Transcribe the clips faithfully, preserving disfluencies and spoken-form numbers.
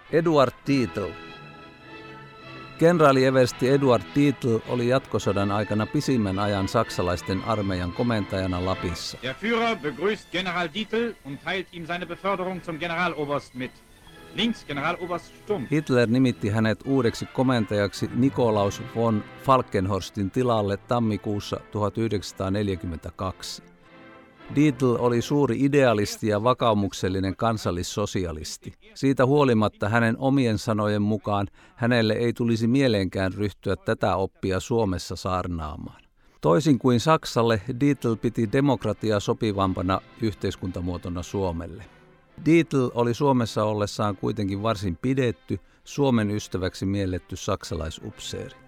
Eduard Dietl. Kenraali-eversti Eduard Dietl oli jatkosodan aikana pisimmän ajan saksalaisten armeijan komentajana Lapissa. Der Führer begrüßt General Dietl und teilt ihm seine Beförderung zum Generaloberst mit. Links Generaloberst Stumpf. Hitler nimitti hänet uudeksi komentajaksi Nikolaus von Falkenhorstin tilalle tammikuussa tuhatyhdeksänsataaneljäkymmentäkaksi. Dietl oli suuri idealisti ja vakaumuksellinen kansallissosialisti. Siitä huolimatta hänen omien sanojen mukaan hänelle ei tulisi mieleenkään ryhtyä tätä oppia Suomessa saarnaamaan. Toisin kuin Saksalle, Dietl piti demokratiaa sopivampana yhteiskuntamuotona Suomelle. Dietl oli Suomessa ollessaan kuitenkin varsin pidetty, Suomen ystäväksi mielletty saksalaisupseeri.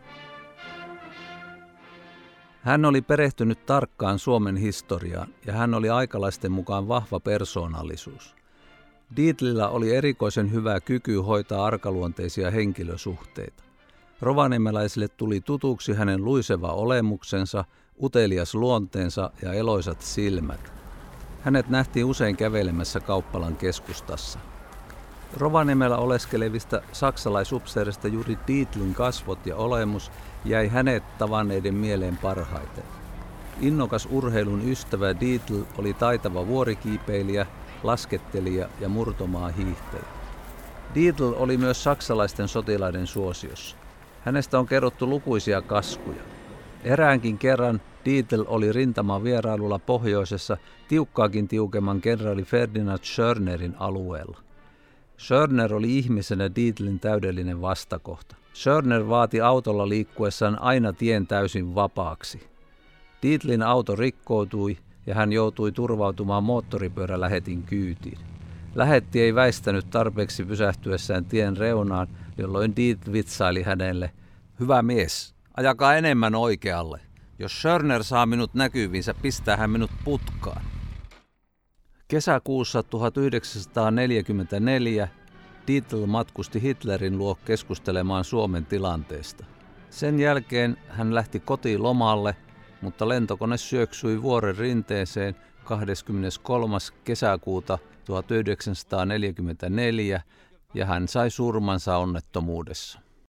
Hän oli perehtynyt tarkkaan Suomen historiaan ja hän oli aikalaisten mukaan vahva persoonallisuus. Dietlillä oli erikoisen hyvä kyky hoitaa arkaluonteisia henkilösuhteita. Rovaniemeläisille tuli tutuksi hänen luiseva olemuksensa, utelias luonteensa ja eloisat silmät. Hänet nähtiin usein kävelemässä Kauppalan keskustassa. Rovaniemellä oleskelevista saksalaisupseerista juuri Dietlin kasvot ja olemus jäi hänet tavanneiden mieleen parhaiten. Innokas urheilun ystävä Dietl oli taitava vuorikiipeilijä, laskettelija ja murtomaa hiihtäjä. Dietl oli myös saksalaisten sotilaiden suosiossa. Hänestä on kerrottu lukuisia kaskuja. Eräänkin kerran Dietl oli rintaman vierailulla pohjoisessa tiukkaakin tiukemman kenraali Ferdinand Schörnerin alueella. Schörner oli ihmisenä Dietlin täydellinen vastakohta. Schörner vaati autolla liikkuessaan aina tien täysin vapaaksi. Dietlin auto rikkoutui ja hän joutui turvautumaan moottoripyörälähetin kyytiin. Lähetti ei väistänyt tarpeeksi pysähtyessään tien reunaan, jolloin Dietl vitsaili hänelle: "Hyvä mies, ajakaa enemmän oikealle. Jos Schörner saa minut näkyviinsä, pistää hän minut putkaan." Kesäkuussa tuhatyhdeksänsataaneljäkymmentäneljä Dietl matkusti Hitlerin luo keskustelemaan Suomen tilanteesta. Sen jälkeen hän lähti kotiin lomalle, mutta lentokone syöksyi vuoren rinteeseen kahdeskymmeneskolmas kesäkuuta tuhatyhdeksänsataaneljäkymmentäneljä ja hän sai surmansa onnettomuudessa.